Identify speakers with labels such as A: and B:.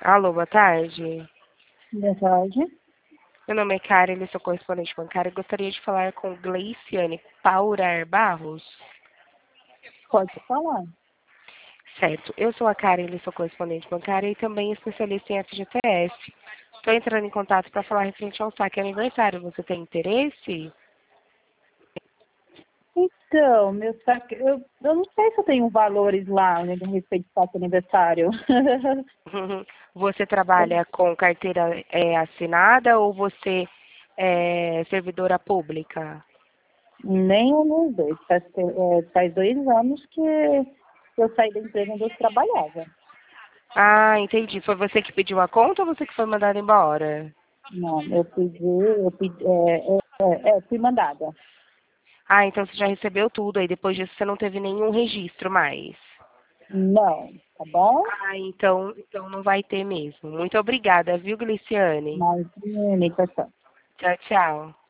A: Alô, boa tarde.
B: Boa tarde.
A: Meu nome é Karen, eu sou correspondente bancária e gostaria de falar com Gleiciane Paurar Barros.
B: Pode falar.
A: Certo, eu sou a Karen, eu sou correspondente bancária e também especialista em FGTS. Estou entrando em contato para falar referente ao saque aniversário. Você tem interesse?
B: Então, meu saque, eu não sei se eu tenho valores lá, né, a respeito do saque aniversário.
A: Você trabalha com carteira assinada ou você é servidora pública?
B: Nenhum dos dois. Faz 2 anos que eu saí da empresa onde eu trabalhava.
A: Ah, entendi. Foi você que pediu a conta ou você que foi mandado embora?
B: Não, fui mandada.
A: Ah, então você já recebeu tudo, aí depois disso você não teve nenhum registro mais.
B: Não, tá bom?
A: Ah, então não vai ter mesmo. Muito obrigada, viu, Gliciane?
B: Mas, limitação.
A: Tchau, tchau.